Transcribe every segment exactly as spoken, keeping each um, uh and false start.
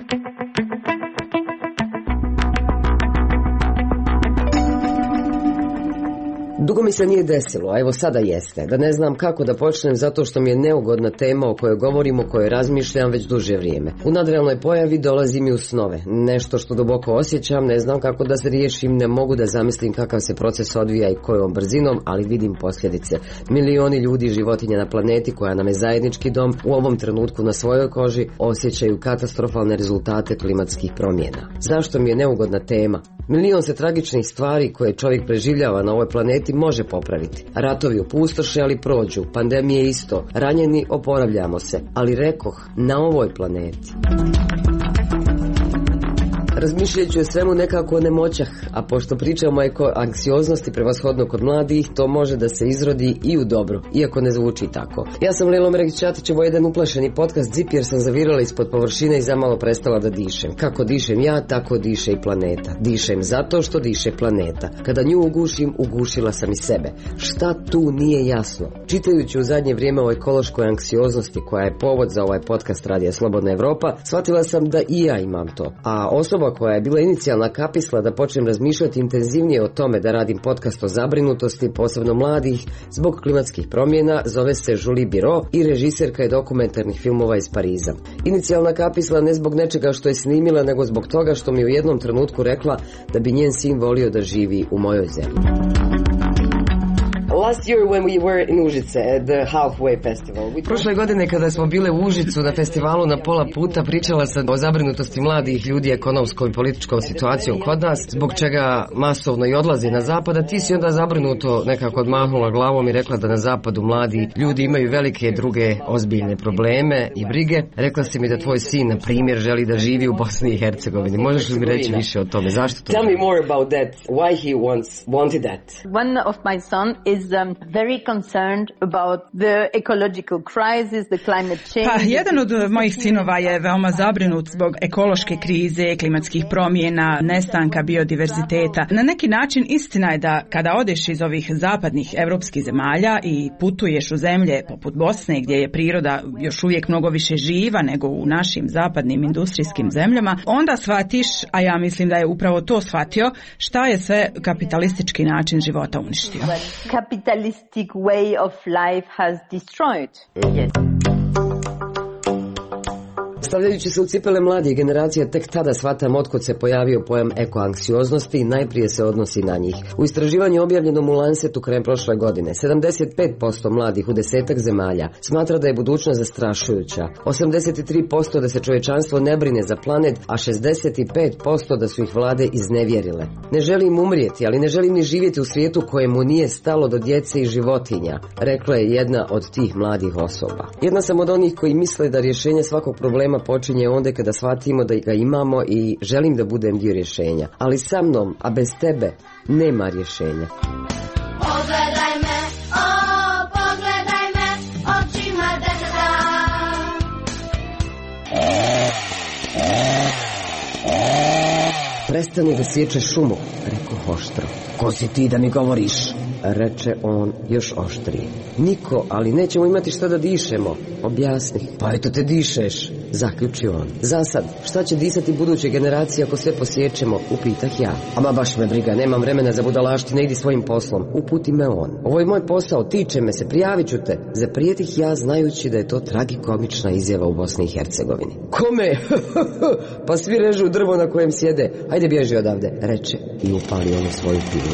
Dugo mi se nije desilo, a evo sada jeste, da ne znam kako da počnem zato što mi je neugodna tema o kojoj govorim, o kojoj razmišljam već duže vrijeme. U nadrealnoj pojavi dolazi mi u snove, nešto što duboko osjećam, ne znam kako da se riješim, ne mogu da zamislim kakav se proces odvija i kojom brzinom, ali vidim posljedice. Milioni ljudi, životinja na planeti koja nam je zajednički dom, u ovom trenutku na svojoj koži osjećaju katastrofalne rezultate klimatskih promjena. Zašto mi je neugodna tema? Milion se tragičnih stvari koje čovjek preživljava na ovoj planeti može popraviti. Ratovi opustoše, ali prođu. Pandemije isto. Ranjeni, oporavljamo se. Ali rekoh, na ovoj planeti. Razmišljajući o svemu nekako nemoćah, a pošto pričamo o anksioznosti prevashodno kod mladih, to može da se izrodi i u dobro, iako ne zvuči tako. Ja sam Lelo Meregić-Ćatić, ovo je jedan uplašeni podcast Zip jer sam zavirala ispod površine i zamalo prestala da dišem. Kako dišem ja, tako diše i planeta. Dišem zato što diše planeta. Kada nju ugušim, ugušila sam i sebe. Šta tu nije jasno? Čitajući u zadnje vrijeme o ekološkoj anksioznosti koja je povod za ovaj podcast Radija Slobodna Evropa, shvatila sam da i ja imam to. A osoba koja je bila inicijalna kapisla da počnem razmišljati intenzivnije o tome da radim podcast o zabrinutosti, posebno mladih, zbog klimatskih promjena, zove se Julie Biro i režiserka je dokumentarnih filmova iz Pariza. Inicijalna kapisla ne zbog nečega što je snimila, nego zbog toga što mi u jednom trenutku rekla da bi njen sin volio da živi u mojoj zemlji. Last year when we were in Užice at the Halfway Festival. Prošle godine kada smo bile u Užicu na festivalu na pola puta, pričala sam o zabrinutosti mladih ljudi ekonomskom i političkom situacijom kod nas, zbog čega masovno i odlazi na zapad, a ti si onda zabrinuto nekako odmahnula glavom i rekla da na zapadu mladi ljudi imaju velike druge ozbiljne probleme i brige. Rekla si mi da tvoj sin, na primjer, želi da živi u Bosni i Hercegovini. Možeš li mi reći više o tome? Zašto to? Tell me more about that. Why he wants wanted that? One of my son is um, very concerned about the ecological crisis, the climate change. Pa, jedan od mojih sinova je veoma zabrinut zbog ekološke krize, klimatskih promjena, nestanka biodiverziteta. Na neki način istina je da kada odeš iz ovih zapadnih evropskih zemalja i putuješ u zemlje poput Bosne gdje je priroda još uvijek mnogo više živa nego u našim zapadnim industrijskim zemljama, onda shvatiš, a ja mislim da je upravo to shvatio, šta je sve kapitalistički način života uništio. Capitalistic way of life has destroyed. Yes. Stavljajući se u cipele mladih generacija, tek tada shvatam otkud se pojavio pojam ekoanksioznosti i najprije se odnosi na njih. U istraživanju objavljenom u Lancetu krajem prošle godine, sedamdeset pet posto mladih u desetak zemalja smatra da je budućnost zastrašujuća, osamdeset tri posto da se čovječanstvo ne brine za planet, a šezdeset pet posto da su ih vlade iznevjerile. Ne želim umrijeti, ali ne želim ni živjeti u svijetu kojemu nije stalo do djece i životinja, rekla je jedna od tih mladih osoba. Jedna sam od onih koji misle da rješenje svakog problema počinje onda kada shvatimo da ga imamo i želim da budem dio rješenja. Ali sa mnom, a bez tebe, nema rješenja. Pogledaj me, o, pogledaj me, očima deteta. Prestani da sječeš šumu, rekao oštro. Ko si ti da mi govoriš? Reče on još oštrije. Niko, ali nećemo imati šta da dišemo. Objasni. Pa eto te dišeš, zaključio on. Zasad, šta će disati buduće generacije ako sve posjećemo, upitah ja. Ama baš me briga, nemam vremena za budalaštine, idi svojim poslom. Uputi me on. Ovo je moj posao, tiče me se, prijavit ću te. Zaprijetih ja znajući da je to tragikomična izjava u Bosni i Hercegovini. Kome? Pa svi režu drvo na kojem sjede. Ajde bježi odavde, reče i upali ono svoju pilu.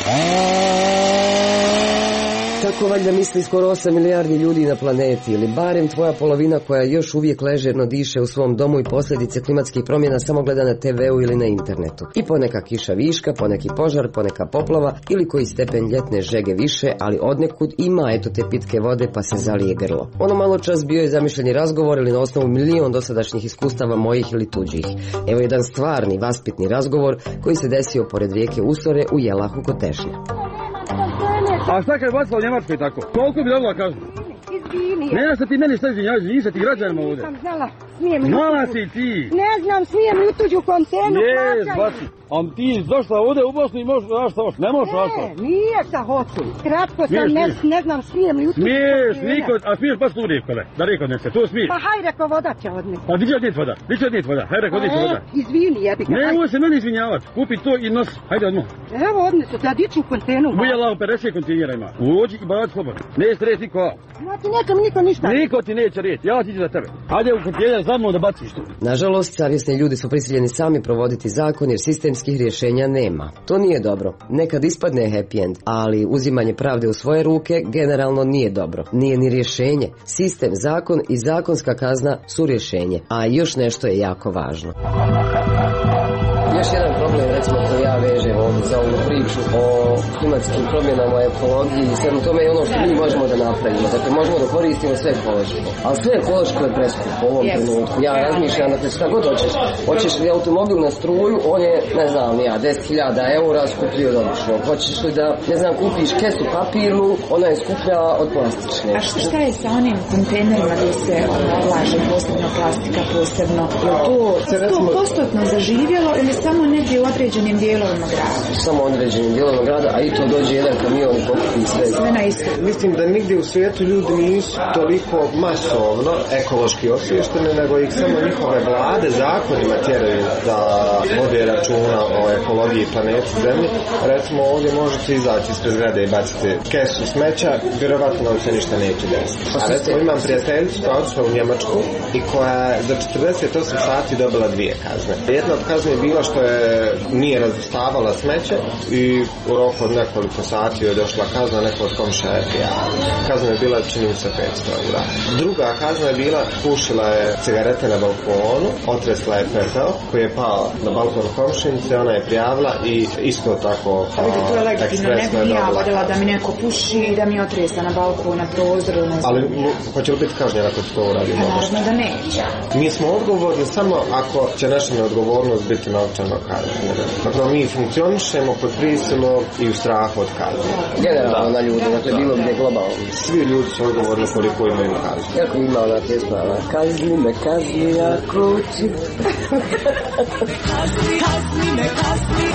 Tako valjda misli skoro osam milijardi ljudi na planeti, ili barem tvoja polovina koja još uvijek ležerno diše u svom domu i posljedice klimatskih promjena samo gleda na te veu ili na internetu. I poneka kiša viška, poneki požar, poneka poplava ili koji stepen ljetne žege više, ali odnekud ima eto te pitke vode pa se zalije grlo. Ono malo čas bio je zamišljeni razgovor ili na osnovu milion dosadašnjih iskustava mojih ili tuđih. Evo jedan stvarni, vaspitni razgovor koji se desio pored rijeke Usore u Jelahu kod Tešnja. A šta kad je bacila u Njemačkoj tako? Koliko bi dobila kažu? Izvini. Ne se ti meni šta izvinjavaš, izvini se ti građanima ovdje. Nisam znala, smijem li Znala u tuđu. si ti. Ne znam, smijem li u tuđu kontenu. Jes, baci. A ti došla ovdje u Bosnu i možeš šta hoš, ne možeš šta. Ne, nije šta hoću. Kratko sam, ne, ne znam, smijem li utući. Smiješ, niko, a smiješ pas tu rikove, da riko nese, to smiješ. Pa haj reko voda će odneti. Pa di će odnijeti voda, di će odnijeti voda, haj reko odnijeti voda. Izvini, jebi ga. Ne, ovo se meni izvinjavati, kupi to i nosi, hajde odmah. Evo odnesu, da diću u kontenu. Ujela u pedeset kontejnera ima, uđi i baci slobodno. Neće reći niko. Znači neće mi niko ništa. Niko ti neće reći, ja ti ću za tebe. Hajde u kontejner za mnom da baciš tu. Nažalost, savjesni ljudi su prisiljeni sami provoditi zakon jer sistemskih rješenja nema. To nije dobro. Nekad ispadne happy end, ali uzimanje pravde u svoje ruke generalno nije dobro. Nije ni rješenje. Sistem, zakon i zakonska kazna su rješenje. A još nešto je jako važno. Još jedan problem, recimo, koji ja vežem ovdje za ovu priču o klimatskim promjenama, ekologiji i svemu tome je ono što mi možemo da napravimo. Dakle, možemo da koristimo sve ekološko. Ali sve ekološko je preskupo u ovom yes. trenutku. Ja razmišljam, dakle, šta god hoćeš. Hoćeš li automobil na struju, on je, ne znam, ja, deset hiljada eura skuplji od običnog. Hoćeš li da, ne znam, kupiš kesu papirnu, ona je skuplja od plastične. A šta je sa onim kontejnerima gdje se odlaže, posebno plastika, posebno? Je to sto posto zaživjelo ili samo negdje u određenim dijelovima grada? Samo određenim dijelovima grada, a i to dođe jedan kamion i pokupi sve. Sve na isto. Mislim da nigdje u svijetu ljudi nisu toliko masovno ekološki osviješteni, nego ih samo njihove vlade zakonima tjeraju da vode računa o ekologiji planeti Zemlji. Recimo ovdje možete izaći ispred zgrade i baciti kesu smeća, vjerovatno nam se ništa neće desiti. A recimo imam prijateljicu koja otišla u Njemačku i koja je za četrdeset osam sati dobila dvije kazne. Jedna od kazne je bila što je nije razvrstavala smeće i u roku od nekoliko sati je došla kazna, neko od komšija je prijavila. Kazna je bila čini mi se petsto eura. Druga kazna je bila, pušila je cigarete na balkonu, otresla je pepeo koji je pao na balkon komšinice, ona je prijavila i isto tako a, vidite, to je legitimno, ne bi ja vodila da mi neko puši i da mi otresa na balkon, na prozoru, ne znam. Ali hoće li biti kažnjena ako to uradi? Naravno da neće. Mi smo odgovorni samo ako će naša neodgovornost biti novčano kažnjena. Dakle, mi funkcionišemo pod prisilom i u strahu od kazne. Generalno na ljudi, dakle bilo gdje globalno. Svi ljudi su odgovorni koliko imaju kazne. Jako ima ona pjesma, kazni me, kazni ako ću. Kazni, kazni me, kazni.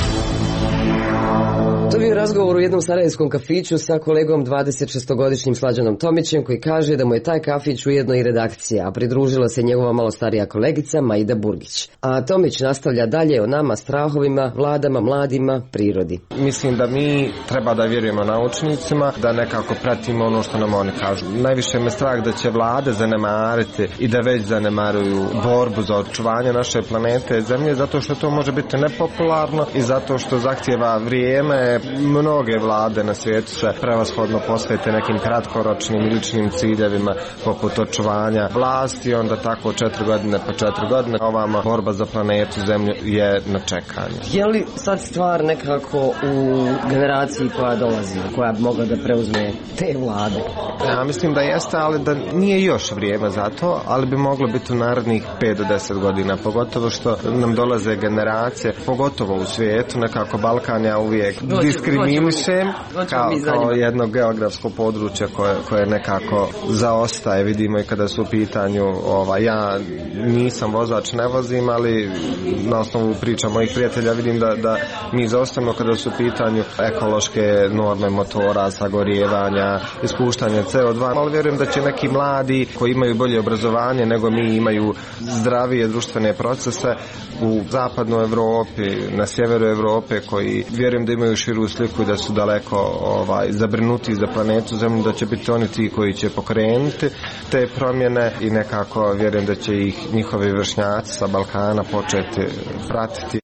To bi u razgovoru u jednom sarajevskom kafiću sa kolegom dvadesetšestogodišnjim Slađanom Tomićem, koji kaže da mu je taj kafić ujedno i redakcija, a pridružila se njegova malo starija kolegica Maida Burgić. A Tomić nastavlja dalje o nama, strahovima, vladama, mladima, prirodi. Mislim da mi treba da vjerujemo naučnicima, da nekako pratimo ono što nam oni kažu. Najviše me strah da će vlade zanemariti i da već zanemaruju borbu za očuvanje naše planete Zemlje, zato što to može biti nepopularno i zato što zahtijeva vrijeme. Mnoge vlade na svijetu se prevashodno posvete nekim kratkoročnim i ličnim ciljevima poput očuvanja vlasti, onda tako četiri godine pa četiri godine. Ovama borba za planetu Zemlju je na čekanju. Je li sad stvar nekako u generaciji koja dolazi, koja bi mogla da preuzme te vlade? Ja mislim da jeste, ali da nije još vrijeme za to, ali bi moglo biti u narednih pet do deset godina, pogotovo što nam dolaze generacije, pogotovo u svijetu, nekako Balkan ja uvijek diskriminišem kao, kao jedno geografsko područje koje, koje nekako zaostaje, vidimo i kada su u pitanju ova, ja nisam vozač, ne vozim, ali na osnovu priča mojih prijatelja vidim da, da mi zaostajemo kada su u pitanju ekološke norme motora, sagorijevanja, ispuštanja C O dva, ali vjerujem da će neki mladi koji imaju bolje obrazovanje nego mi, imaju zdravije društvene procese u zapadnoj Evropi, na sjeveru Evrope, koji vjerujem da imaju širu sliku i da su daleko ovaj, zabrinuti za planetu Zemlju, da će biti oni ti koji će pokrenuti te promjene i nekako vjerujem da će ih njihovi vršnjaci sa Balkana početi pratiti.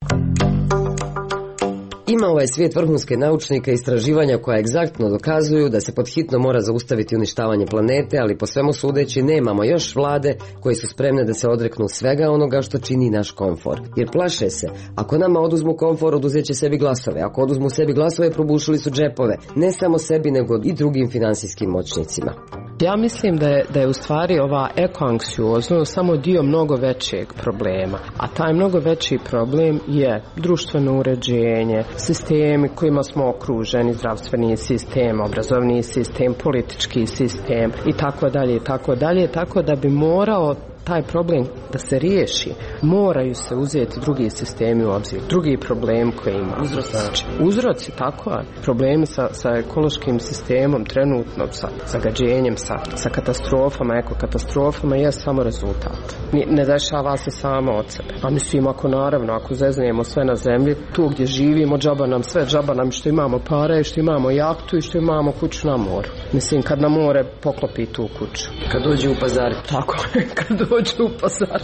Ima ovaj svijet vrhunske naučnike i istraživanja koja egzaktno dokazuju da se podhitno mora zaustaviti uništavanje planete, ali po svemu sudeći nemamo još vlade koje su spremne da se odreknu svega onoga što čini naš komfor. Jer plaše se, ako nama oduzmu komfor, oduzet će sebi glasove. Ako oduzmu sebi glasove, probušili su džepove. Ne samo sebi, nego i drugim financijskim moćnicima. Ja mislim da je, da je u stvari ova ekoanksioznost samo dio mnogo većeg problema. A taj mnogo veći problem je društveno uređenje, sistemi kojima smo okruženi, zdravstveni sistem, obrazovni sistem, politički sistem i tako dalje i tako dalje, tako da bi morao taj problem da se riješi, moraju se uzeti drugi sistemi u obzir, drugi problem koji ima. Uzroci. Znači, uzroci, tako je. Problemi sa, sa ekološkim sistemom, trenutno sa zagađenjem, sa, sa katastrofama, ekokatastrofama je samo rezultat. Ne, ne dešava se samo od sebe. A mislim, ako naravno, ako zeznijemo sve na zemlji, tu gdje živimo, džaba nam sve, džaba nam što imamo pare, što imamo jahtu i što imamo kuću na moru. Mislim, kad na more poklopi tu kuću. Kad dođe u Pazar. Tako je, kad dođe u Pazar.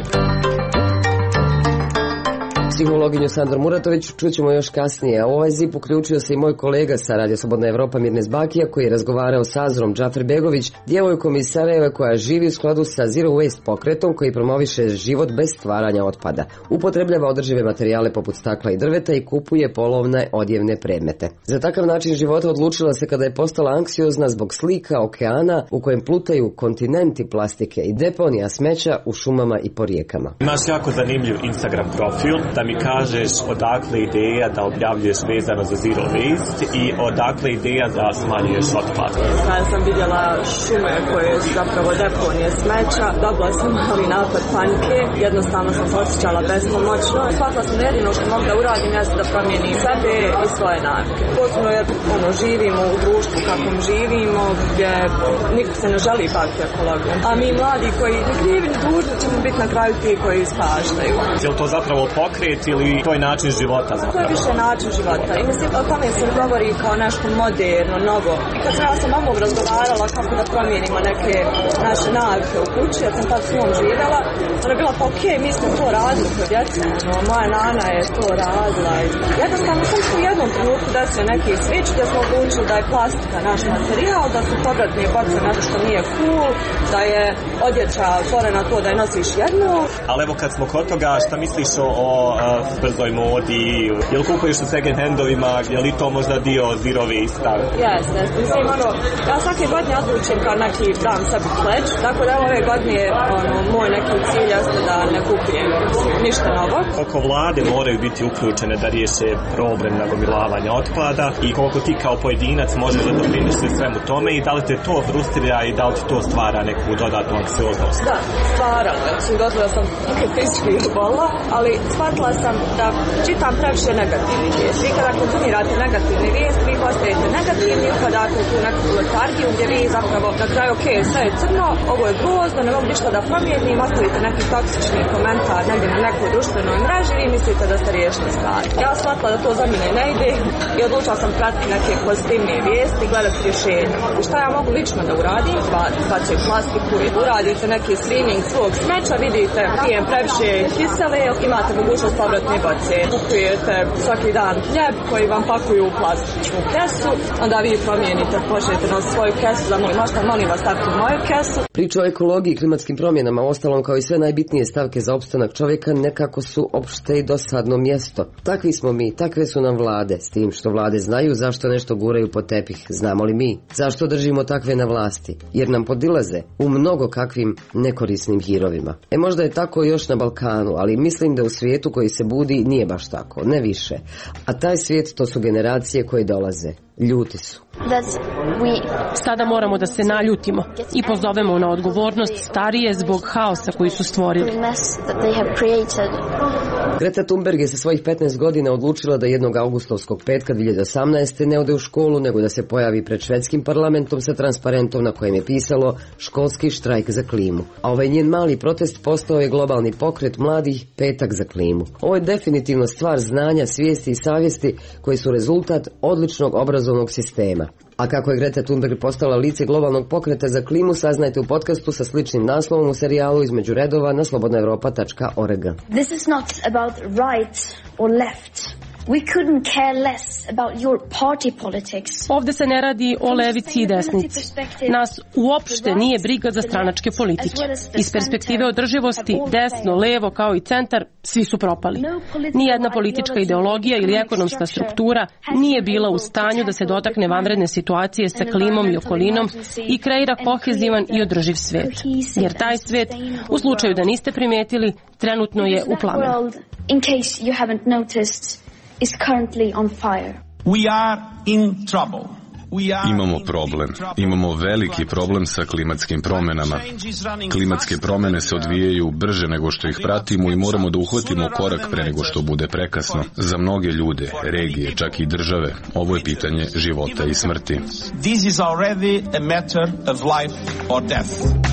Psihologinju Sandru Muratović čućemo još kasnije, a u ovaj zip uključio se i moj kolega sa Radio Slobodna Evropa Mirnes Bakija, koji je razgovarao sa Azrom Džaferbegović, djevojkom iz Sarajeva koja živi u skladu sa Zero Waste pokretom koji promoviše život bez stvaranja otpada. Upotrebljava održive materijale poput stakla i drveta i kupuje polovne odjevne predmete. Za takav način života odlučila se kada je postala anksiozna zbog slika okeana u kojem plutaju kontinenti plastike i deponija smeća u šumama i po rijekama. Imaš jako zanimljiv Instagram profil, da mi kažeš odakle ideja da objavljuješ vezano za Zero Waste i odakle ideja da smanjuješ otpad. Kada sam vidjela šume koje su zapravo deponije smeća, dobila sam mali napad panike, jednostavno sam se osjećala bespomoćno. Shvatila sam da jedino što mogu da uradim jeste da promijenim sebe i svoje navike. Posebno jer ono, živimo u društvu kakvom živimo, gdje niko se ne želi baviti ekologijom. A mi mladi koji ne krivi ni dužni ćemo biti na kraju ti koji ispaštaju. Je li to zapravo pokret ili to je način života zapravo? To je više način života i mislim o tome se govori kao nešto moderno, novo. I kad sam ja sa mamom razgovarala kako da promijenimo neke naše navike u kući, jer sam tad s njom živjela, ona je bila pa okej, okay, mi smo to radili kod djeca, no, moja nana je to radila. Jednostavno sam se u jednom trenutku desio neki switch gdje smo odlučili da je plastika naš materijal, da su povratne boce nešto što nije cool, da je odjeća stvorena to da je nosiš jednu. Ali evo kad smo kod toga, šta misliš o, o brzoj modi, jel kupuješ u second handovima, je li to možda dio Zero Waste-a? Jeste, jeste. Mislim, ono, ja svake godine odlučim kao neki dam sebi pledge, tako da ove godine ono, moj neki cilj jeste da ne kupujem ništa novo. Koliko vlade moraju biti uključene da riješe problem nagomilavanja otpada i koliko ti kao pojedinac možeš da doprineš svemu tome i da li te to frustrira i da li ti to stvara neku dodatnu anksioznost? Da, stvara. Znači, gotovo da sam fizički izbolila, ali shvatila sam da čitam previše negativnih vijesti. Vi kada konzumirate negativne vijesti, vi postajete negativni, upadate u tu neku letargiju gdje vi zapravo na kraju, ok, sve je crno, ovo je grozno, ne mogu ništa da promijenim, ostavite neki toksični komentar negdje na nekoj društvenoj mreži i mislite da ste riješili stvari. Ja shvatila da to za mene ne ide i odlučila sam pratiti neke pozitivne vijesti i gledati rješenja. I šta ja mogu lično da uradim? Bacite plastiku, uradite neki screening svog smeća, vidite pijem previše kisele, imate mogućnost povratne boce. Kupujete svaki dan hljeb koji vam pakuju u plastičnu kesu, onda vi promijenite, počnete na svoju kesu, za moj možda molim vas staviti moju kesu. Priča o ekologiji i klimatskim promjenama, ostalom kao i sve najbitnije stavke za opstanak čovjeka, nekako su opšte i dosadno mjesto. Takvi smo mi, takve su nam vlade, s tim što vlade znaju zašto nešto guraju pod tepih. Znamo li mi? Zašto držimo takve na vlasti? Jer nam podilaze u mnogo kakvim nekorisnim hirovima. E možda je tako još na Balkanu, ali mislim da u svijetu koji se budi nije baš tako, ne više. A taj svijet to su generacije koje dolaze. Ljuti su. Sada moramo da se naljutimo i pozovemo na odgovornost starije zbog haosa koji su stvorili. Greta Thunberg je sa svojih petnaest godina odlučila da jednog augustovskog petka dvije hiljade osamnaeste. ne ode u školu, nego da se pojavi pred švedskim parlamentom sa transparentom na kojem je pisalo školski štrajk za klimu. A ovaj njen mali protest postao je globalni pokret mladih Petak za klimu. Ovo je definitivno stvar znanja, svijesti i savjesti koji su rezultat odličnog obrazovnog sistema. A kako je Greta Thunberg postala lice globalnog pokreta za klimu, saznajte u podcastu sa sličnim naslovom u serijalu Između redova na slobodna europa tačka org. This is not about right or left. We couldn't care less about your party politics. Ovdje se ne radi o levici i desnici. Nas uopšte nije briga za stranačke politike. Iz perspektive održivosti, desno, levo kao i centar, svi su propali. Nijedna politička ideologija ili ekonomska struktura nije bila u stanju da se dotakne vanredne situacije sa klimom i okolinom i kreira kohezivan i održiv svet. Jer taj svet, u slučaju da niste primijetili, trenutno je u plamenu. In case you haven't noticed, is currently on fire. We are in trouble. Imamo problem. Imamo veliki problem sa klimatskim promjenama. Klimatske promjene se odvijaju brže nego što ih pratimo i moramo da uhvatimo korak pre nego što bude prekasno. Za mnoge ljude, regije, čak i države, ovo je pitanje života i smrti. This is already a matter of life or death.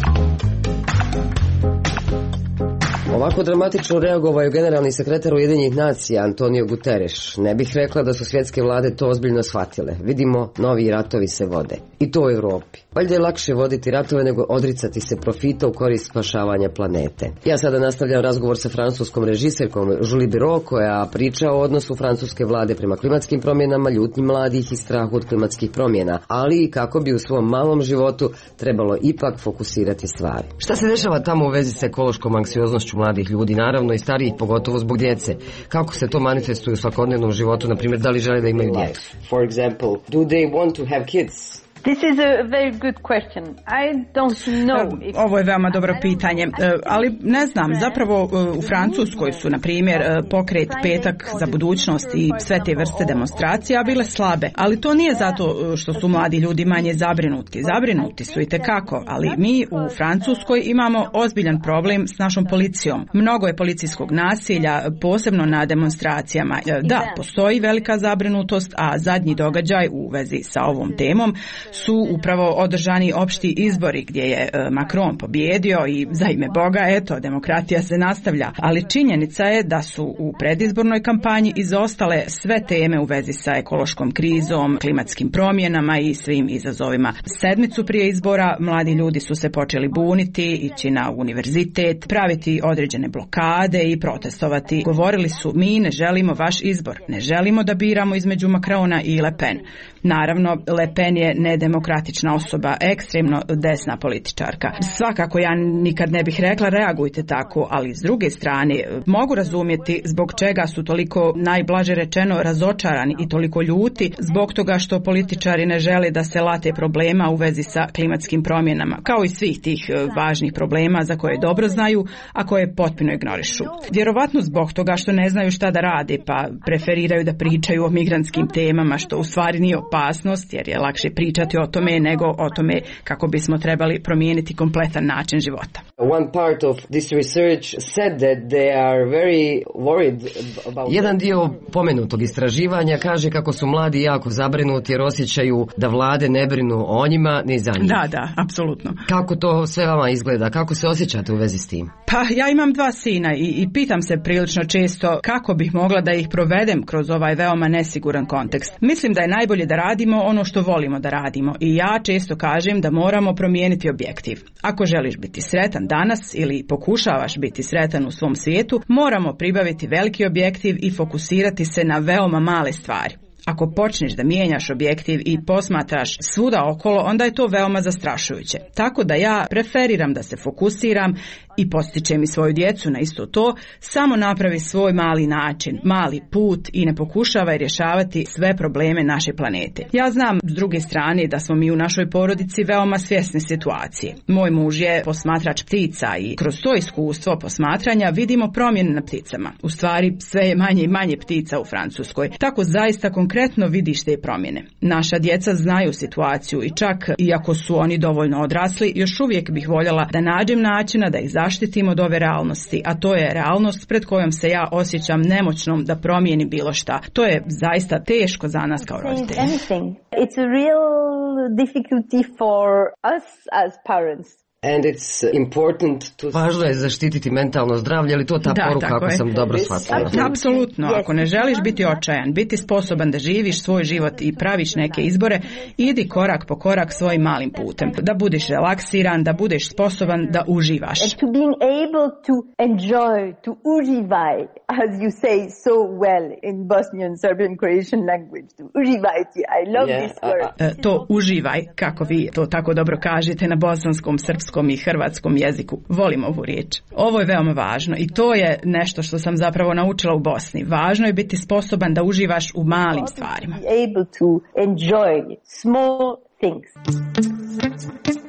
Ovako dramatično reagovao je generalni sekretar Ujedinjenih nacija Antonio Guterres. Ne bih rekla da su svjetske vlade to ozbiljno shvatile. Vidimo, novi ratovi se vode. I to u Europi. Valjda je lakše voditi ratove nego odricati se profita u korist spašavanja planete. Ja sada nastavljam razgovor sa francuskom režiserkom Julie Biro, koja priča o odnosu francuske vlade prema klimatskim promjenama, ljutnji mladih i strahu od klimatskih promjena, ali i kako bi u svom malom životu trebalo ipak fokusirati stvari. Šta se dešava tamo u vezi sa ekološkom anksioznošću mladih ljudi, naravno i starijih, pogotovo zbog djece? Kako se to manifestuje u svakodnevnom životu, na primjer, da li žele da imaju djecu? For example, do they want to have kids? This is a very good question. I don't know. If... Ovo je veoma dobro pitanje, ali ne znam, zapravo u Francuskoj su, na primjer, pokret Petak za budućnost i sve te vrste demonstracija bile slabe, ali to nije zato što su mladi ljudi manje zabrinuti. Zabrinuti su i tekako, ali mi u Francuskoj imamo ozbiljan problem s našom policijom. Mnogo je policijskog nasilja, posebno na demonstracijama. Da, postoji velika zabrinutost, a zadnji događaj u vezi sa ovom temom su upravo održani opšti izbori gdje je Macron pobjedio i za ime Boga, eto, demokratija se nastavlja. Ali činjenica je da su u predizbornoj kampanji izostale sve teme u vezi sa ekološkom krizom, klimatskim promjenama i svim izazovima. Sedmicu prije izbora mladi ljudi su se počeli buniti, ići na univerzitet, praviti određene blokade i protestovati. Govorili su, mi ne želimo vaš izbor, ne želimo da biramo između Macrona i Le Pen. Naravno, Le Pen je nedemokratična osoba, ekstremno desna političarka. Svakako ja nikad ne bih rekla reagujte tako, ali s druge strane mogu razumjeti zbog čega su toliko, najblaže rečeno, razočarani i toliko ljuti zbog toga što političari ne žele da se late problema u vezi sa klimatskim promjenama, kao i svih tih važnih problema za koje dobro znaju, a koje potpuno ignorišu. Vjerovatno zbog toga što ne znaju šta da rade, pa preferiraju da pričaju o migrantskim temama, što u stvari nije opasnost, jer je lakše pričati o tome nego o tome kako bismo trebali promijeniti kompletan način života. One part of this research said that they are very worried about... Jedan dio pomenutog istraživanja kaže kako su mladi jako zabrinuti jer osjećaju da vlade ne brinu o njima ni za njih. Da, da, apsolutno. Kako to sve vama izgleda? Kako se osjećate u vezi s tim? Pa ja imam dva sina i, i pitam se prilično često kako bih mogla da ih provedem kroz ovaj veoma nesiguran kontekst. Mislim da je najbolje da radimo ono što volimo da radimo i ja često kažem da moramo promijeniti objektiv. Ako želiš biti sretan danas ili pokušavaš biti sretan u svom svijetu, moramo pribaviti veliki objektiv i fokusirati se na veoma male stvari. Ako počneš da mijenjaš objektiv i posmatraš svuda okolo, onda je to veoma zastrašujuće. Tako da ja preferiram da se fokusiram i postičem i svoju djecu na isto to, samo napravi svoj mali način, mali put i ne pokušavaj rješavati sve probleme naše planete. Ja znam s druge strane da smo mi u našoj porodici veoma svjesni situacije. Moj muž je posmatrač ptica i kroz to iskustvo posmatranja vidimo promjene na pticama. U stvari sve je manje i manje ptica u Francuskoj. Tako zaista konkretno vidiš te promjene. Naša djeca znaju situaciju i čak iako su oni dovoljno odrasli, još uvijek bih voljela da nađem načina da ih zaštitim od ove realnosti, a to je realnost pred kojom se ja osjećam nemoćnom da promijenim bilo šta. To je zaista teško za nas kao roditelji. It's a real difficulty for us as parents. And it's important to... Važno je zaštititi mentalno zdravlje, ali to ta da, poruka ako je. sam dobro shvatila. Apsolutno, ako ne želiš biti očajan, biti sposoban da živiš svoj život i praviš neke izbore, idi korak po korak svojim malim putem. Da budeš relaksiran, da budeš sposoban da uživaš. And to being able to enjoy, to uživaj, as you say so well in Bosnian, Serbian, Croatian language, to uživajti. I love yeah. this word. E, to uživaj, kako vi to tako dobro kažete na bosanskom, srpskom i hrvatskom jeziku. Volim ovu riječ. Ovo je veoma važno i to je nešto što sam zapravo naučila u Bosni. Važno je biti sposoban da uživaš u malim stvarima. Able to enjoy small things.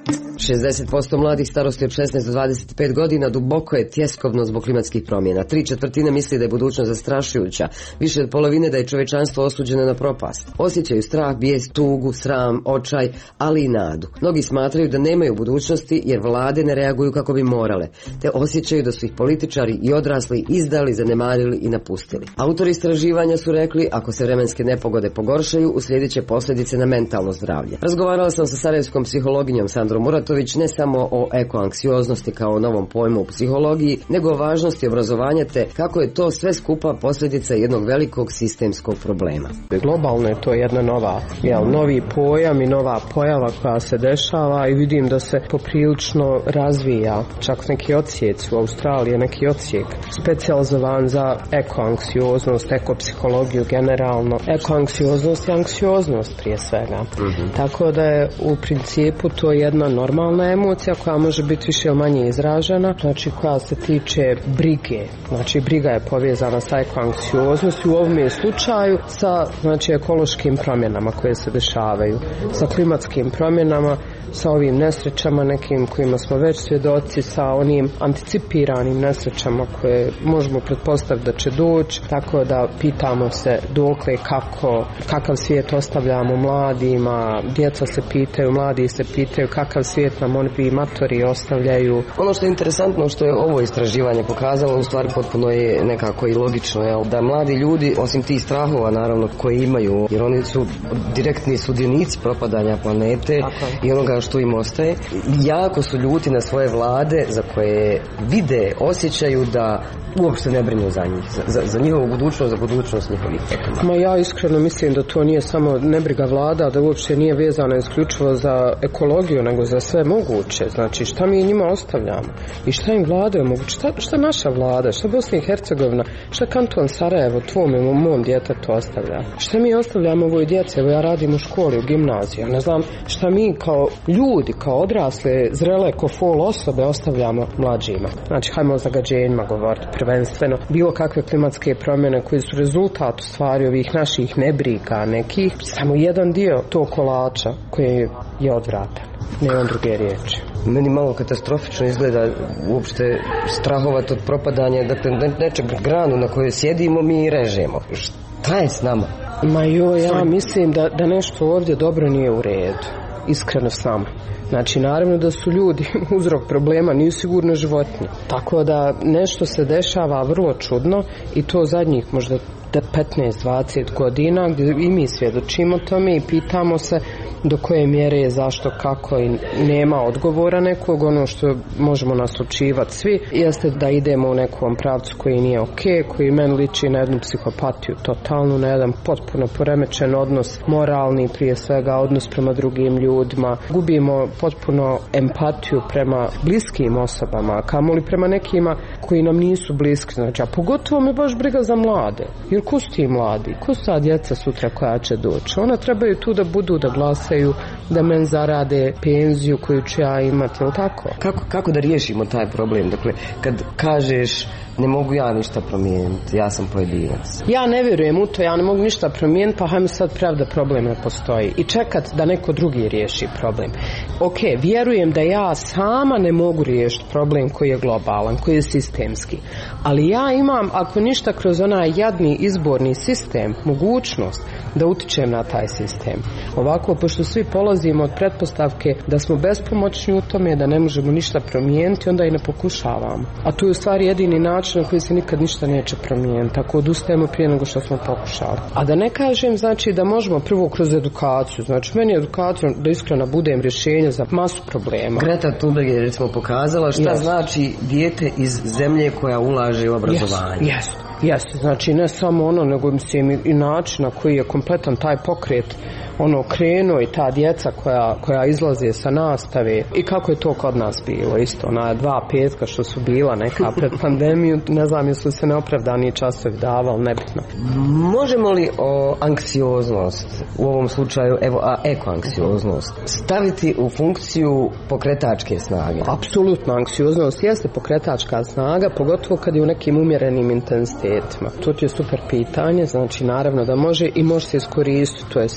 šezdeset posto mladih starosti od šesnaest do dvadeset pet godina duboko je tjeskovno zbog klimatskih promjena. Tri četvrtine misli da je budućnost zastrašujuća, više od polovine da je čovječanstvo osuđeno na propast. Osjećaju strah, bijes, tugu, sram, očaj, ali i nadu. Mnogi smatraju da nemaju budućnosti jer vlade ne reaguju kako bi morale, te osjećaju da su ih političari i odrasli izdali, zanemarili i napustili. Autori istraživanja su rekli, ako se vremenske nepogode pogoršaju, uslijedit će posljedice na mentalno zdravlje. Razgovarala sam sa sarajevskom psihologinjom Sandrom Muratović ne samo o ekoanksioznosti kao o novom pojmu u psihologiji, nego o važnosti obrazovanja te kako je to sve skupa posljedica jednog velikog sistemskog problema. Globalno je to jedna nova, jel, novi pojam i nova pojava koja se dešava i vidim da se poprilično razvija. Čak neki odsjeci u Australiji, neki odsjek specijalizovan za ekoanksioznost, ekopsihologiju generalno. Ekoanksioznost je anksioznost prije svega. Mm-hmm. Tako da je u principu to jedna normalna emocija koja može biti više ili manje izražena, znači koja se tiče brige. Znači briga je povezana sa ekoanksioznosti u ovome slučaju sa znači ekološkim promjenama koje se dešavaju, sa klimatskim promjenama, sa ovim nesrećama nekim kojima smo već svjedoci, sa onim anticipiranim nesrećama koje možemo pretpostaviti da će doći, tako da pitamo se dokle, kako, kakav svijet ostavljamo mladima, djeca se pitaju, mladi se pitaju kakav svijet nam oni matori ostavljaju. Ono što je interesantno što je ovo istraživanje pokazalo, u stvari potpuno je nekako i logično, jel, da mladi ljudi, osim tih strahova naravno koje imaju, jer oni su direktni sudionici propadanja planete i onoga što im ostaje, jako su ljuti na svoje vlade za koje vide, osjećaju da uopšte ne brinu za njih, za, za, za njihovu budućnost, za budućnost njihovih potomaka. Ma ja iskreno mislim da to nije samo nebriga vlada, da uopšte nije vezano isključivo za ekologiju, nego za sve moguće. Znači šta mi njima ostavljamo i šta im vlada je moguće, šta, šta naša vlada, šta Bosna i Hercegovina, šta kanton Sarajevo, tvome, mom djetetu ostavlja. Šta mi ostavljamo ovoj djeci, evo ja radim u školi, u gimnaziji, ne znam šta mi kao ljudi, kao odrasle, zrele, ko fol osobe ostavljamo mlađima. Znači hajmo o zagađenjima govoriti prvenstveno, bilo kakve klimatske promjene koji su rezultat u stvari ovih naših nebriga nekih, samo jedan dio tog kolača koji je odvratan. Nemam druge riječi. Meni malo katastrofično izgleda uopšte strahovati od propadanja, dakle nečeg granu na kojoj sjedimo mi režemo. Šta je s nama? Ma joj, ja mislim da, da nešto ovdje dobro nije u redu. Iskreno s nama. Znači, naravno da su ljudi uzrok problema, nisu sigurno životinje. Tako da nešto se dešava vrlo čudno i to zadnjih možda petnaest dvadeset godina gdje i mi svjedočimo tome i pitamo se do koje mjere je, zašto, kako i nema odgovora nekog. Ono što možemo naslučivati svi jeste da idemo u nekom pravcu koji nije ok, koji meni liči na jednu psihopatiju totalnu, na jedan potpuno poremećen odnos moralni, prije svega odnos prema drugim ljudima. Gubimo potpuno empatiju prema bliskim osobama, kamoli prema nekima koji nam nisu bliski. Znači, a pogotovo me baš briga za mlade. Jer ko su ti mladi? Ko su ta djeca sutra koja će doći? Ona trebaju tu da budu, da glasaju, da men zarade penziju koju ću ja imati, ili tako? Kako, kako da riješimo taj problem? Dakle, kad kažeš ne mogu ja ništa promijeniti, ja sam pojedinac. Ja ne vjerujem u to, ja ne mogu ništa promijeniti, pa hajmo sad prav da problem ne postoji i čekat da neko drugi riješi problem. Ok, vjerujem da ja sama ne mogu riješiti problem koji je globalan, koji je sistemski, ali ja imam, ako ništa, kroz onaj jadni izborni sistem, mogućnost da utičem na taj sistem. Ovako, pošto svi polazimo od pretpostavke da smo bespomoćni u tome, da ne možemo ništa promijeniti, onda i ne pokušavamo. A to je u stvari jedini način na koji se nikad ništa neće promijeniti. Tako odustajemo prije nego što smo pokušali. A da ne kažem, znači, da možemo prvo kroz edukaciju. Znači, meni je edukacija, da iskreno budem, rješenje za masu problema. Greta Thunberg je recimo pokazala šta yes. znači dijete iz zemlje koja ulaže u obrazovanje. Jeste, yes. jeste. Znači, ne samo ono, nego mislim i način na koji je kompletan taj pokret ono krenuo i ta djeca koja, koja izlaze sa nastave i kako je to kod nas bilo isto, na dva petka što su bila neka pred pandemiju, ne znam jesu se neopravdani časovi davali, nebitno. Možemo li o anksioznost u ovom slučaju, evo, a ekoanksioznost staviti u funkciju pokretačke snage? Apsolutno, anksioznost jeste pokretačka snaga, pogotovo kad je u nekim umjerenim intenzitetima. To ti je super pitanje, znači naravno da može i može se iskoristiti, to je sjajno.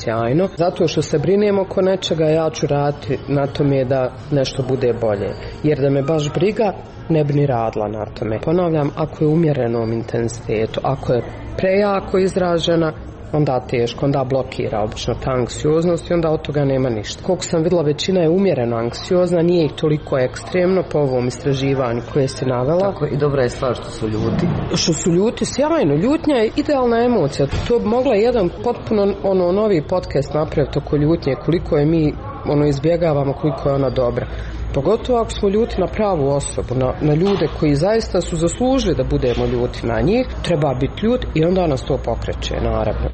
zato što se brinem oko nečega, ja ću raditi na tome da nešto bude bolje. Jer da me baš briga, ne bi ni radila na tome. Ponavljam, ako je u umjerenom intenzitetu, ako je prejako izražena, onda teško, onda blokira obično ta anksioznost i onda od toga nema ništa. Koliko sam vidjela, većina je umjereno anksiozna, nije ih toliko ekstremno po ovom istraživanju koje si navela. Tako, i dobra je stvar što su ljuti. Što su ljuti, sjajno. Ljutnja je idealna emocija. To bi mogla jedan potpuno ono novi podcast napraviti oko ljutnje, koliko je mi ono izbjegavamo, koliko je ona dobra. Pogotovo ako smo ljuti na pravu osobu, na, na ljude koji zaista su zaslužili da budemo ljuti na njih, treba biti ljut i onda nas to pokreće, naravno.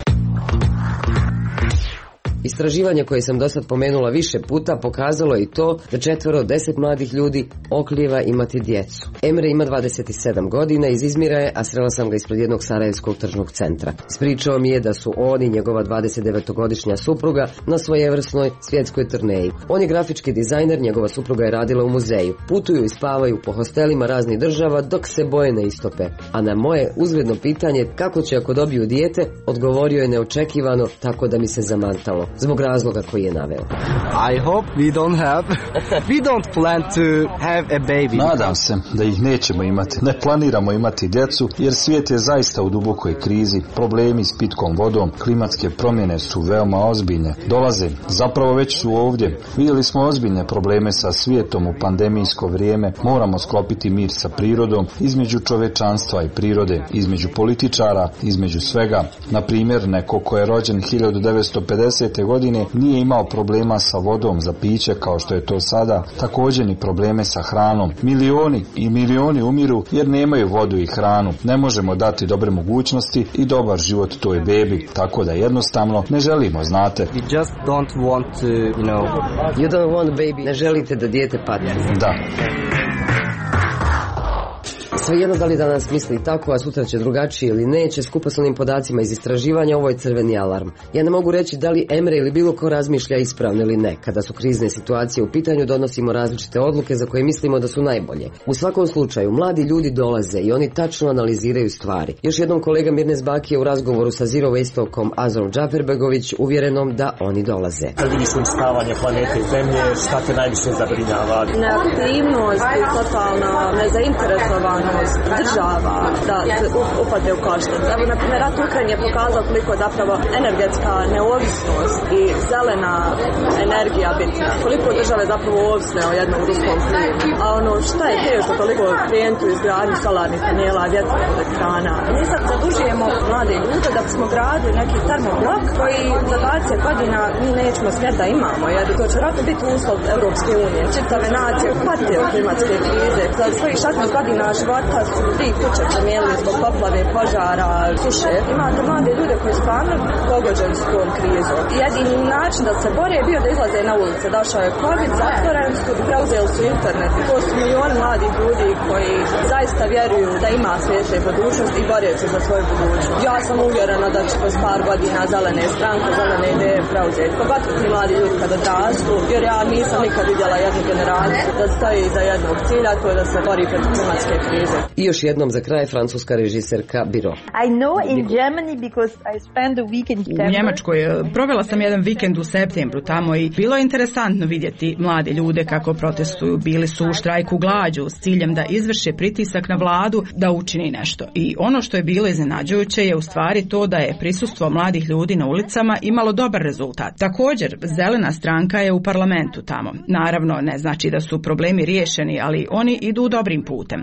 Istraživanje koje sam do sad pomenula više puta pokazalo je i to da četvoro od deset mladih ljudi oklijeva imati djecu. Emre ima dvadeset sedam godina, iz Izmira je, a srela sam ga ispred jednog sarajevskog tržnog centra. Ispričao mi je da su on i njegova dvadesetdevetogodišnja supruga na svojevrsnoj svjetskoj turneji. On je grafički dizajner, njegova supruga je radila u muzeju. Putuju i spavaju po hostelima raznih država dok se boje ne istope. A na moje uzgledno pitanje kako će ako dobiju dijete, odgovorio je neočekivano, tako da mi se zamantalo. Zbog razloga koji je naveo. I hope we don't have we don't plan to have a baby. Nadam se da ih nećemo imati. Ne planiramo imati djecu jer svijet je zaista u dubokoj krizi. Problemi s pitkom vodom, klimatske promjene su veoma ozbiljne. Dolaze, zapravo već su ovdje. Vidjeli smo ozbiljne probleme sa svijetom u pandemijsko vrijeme. Moramo sklopiti mir sa prirodom, između čovečanstva i prirode, između političara, između svega. Na primjer, neko ko je rođen hiljadu devetsto pedesete godine nije imao problema sa vodom za piće kao što je to sada, također ni probleme sa hranom. Milioni i milioni umiru jer nemaju vodu i hranu. Ne možemo dati dobre mogućnosti i dobar život toj bebi, tako da jednostavno ne želimo, znate. We just don't want to, you know. You don't want baby. Ne želite da dijete padne. Da. Svejedno da li danas misli tako, a sutra će drugačije ili neće, skupa s onim podacima iz istraživanja, ovo je crveni alarm. Ja ne mogu reći da li Emre ili bilo ko razmišlja ispravno ili ne. Kada su krizne situacije u pitanju, donosimo različite odluke za koje mislimo da su najbolje. U svakom slučaju, mladi ljudi dolaze i oni tačno analiziraju stvari. Još jednom kolega Mirnes Baki je u razgovoru sa Zero Waste-ovkom Azorom Džaferbegović uvjerenom da oni dolaze. Kad vidiš uništavanje planete Zemlje, šta te najviše zabrinjava? Neaktivnost i totalna nezainteresovanost država da se upade u koštac. Evo, na primjer, rat u Ukrajini je pokazao koliko je zapravo energetska neovisnost i zelena energija bitna. Koliko države zapravo ovisne o jednom ruskom plinu. A ono, šta je teško toliko klijentu izgradnju solarnih panela, vjetroelektrana elektrana. Mi sad zadužujemo mlade ljude da bismo gradili neki termoblok koji za dvadeset godina mi nećemo smjeti da imamo, jer to će vjerojatno biti uslov Europske unije. Čitave nacije pate od klimatske krize. Za svojih šesnaest godina života su tri kuće promijenili zbog poplave, požara, suše. Imate mlade ljude koji su stvarno pogođeni s tom krizom. Jedini način da se bore je bio da izlaze na ulice. Došao je COVID, zatvoren su, preuzeli su internet. I to su milioni mladih ljudi koji zaista vjeruju da ima svijetle budućnost i bore se za svoju budućnost. Ja sam uvjerena da će kroz par godina zelene stranke, zelene ideje preuzeti. Pogotovo ti mladi ljudi kada odrastu, jer ja nisam nikad vidjela jednu generaciju da stoji iza jednog cilja, to je da se bori protiv klimatske krize. I još jednom za kraj francuska režiserka Biro. I know in Germany because I spent a week in September. U Njemačkoj provela sam jedan vikend u septembru tamo i bilo je interesantno vidjeti mlade ljude kako protestuju. Bili su u štrajku glađu s ciljem da izvrše pritisak na vladu da učini nešto. I ono što je bilo iznenađujuće je u stvari to da je prisustvo mladih ljudi na ulicama imalo dobar rezultat. Također, zelena stranka je u parlamentu tamo. Naravno, ne znači da su problemi riješeni, ali oni idu dobrim putem.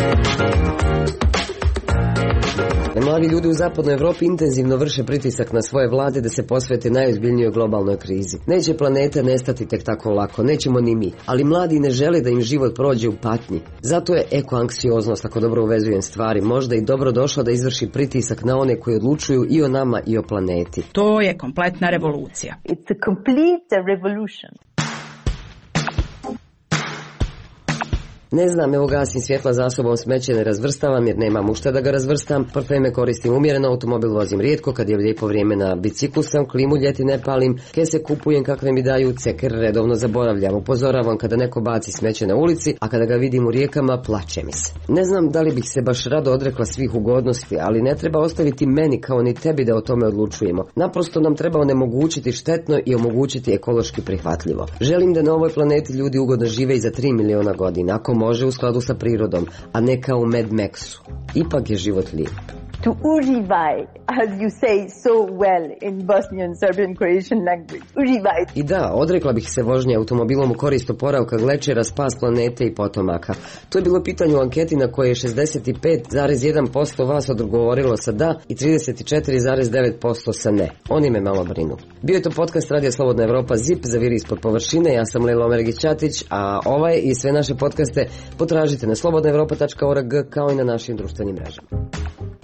Mladi ljudi u zapadnoj Evropi intenzivno vrše pritisak na svoje vlade da se posvete najozbiljnijoj globalnoj krizi. Neće planete nestati tek tako lako, nećemo ni mi, ali mladi ne žele da im život prođe u patnji. Zato je ekoanksioznost, ako dobro uvezujem stvari, možda i dobro došla da izvrši pritisak na one koji odlučuju i o nama i o planeti. To je kompletna revolucija. It's a complete revolution. Ne znam, evo gasim svjetla za sobom, smeće ne razvrstavam jer nemam u šta da ga razvrstam, parfeme koristim umjereno, automobil vozim rijetko, kad je lijepo vrijeme na biciklu sam, klimu ljeti ne palim, kese kupujem kakve mi daju, ceker redovno zaboravljam, upozoravam kada neko baci smeće na ulici, a kada ga vidim u rijekama plače mi se. Ne znam da li bih se baš rado odrekla svih ugodnosti, ali ne treba ostaviti meni kao ni tebi da o tome odlučujemo. Naprosto nam treba onemogućiti štetno i omogućiti ekološki prihvatljivo. Želim da na ovoj planeti ljudi ugodno žive i za tri miliona godina, ako može u skladu sa prirodom, a ne kao u Mad Maxu. Ipak je život lijep. To uživaj, as you say so well in Bosnian, Serbian, Croatian language. Uživaj. I da, odrekla bih se vožnje automobilom u korist oporavka glečera, spas planete i potomaka. To je bilo pitanje u anketi na koje je šezdeset pet zarez jedan posto vas odgovorilo sa da i trideset četiri zarez devet posto sa ne. Oni me malo brinu. Bio je to podcast Radija Slobodna Evropa Zip, zaviri ispod površine. Ja sam Lelo Omergić-Ćatić, a ovaj i sve naše podcaste potražite na slobodna evropa tačka org kao i na našim društvenim mrežama.